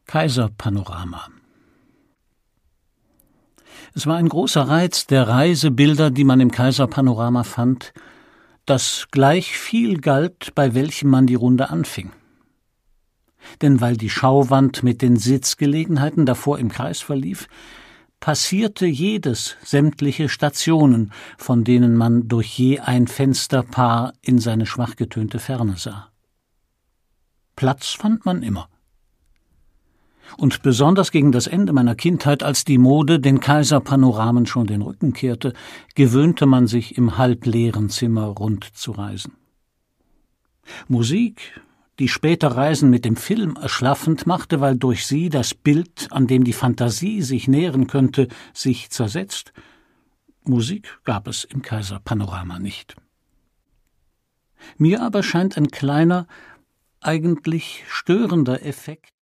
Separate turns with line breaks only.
Kaiserpanorama. Es war ein großer Reiz der Reisebilder, die man im Kaiserpanorama fand, dass gleich viel galt, bei welchem man die Runde anfing. Denn weil die Schauwand mit den Sitzgelegenheiten davor im Kreis verlief, passierte jedes sämtliche Stationen, von denen man durch je ein Fensterpaar in seine schwach getönte Ferne sah. Platz fand man immer. Und besonders gegen das Ende meiner Kindheit, als die Mode den Kaiserpanoramen schon den Rücken kehrte, gewöhnte man sich im halbleeren Zimmer rund zu reisen. Musik, die später Reisen mit dem Film erschlaffend machte, weil durch sie das Bild, an dem die Fantasie sich nähren könnte, sich zersetzt. Musik gab es im Kaiserpanorama nicht. Mir aber scheint ein kleiner, eigentlich störender Effekt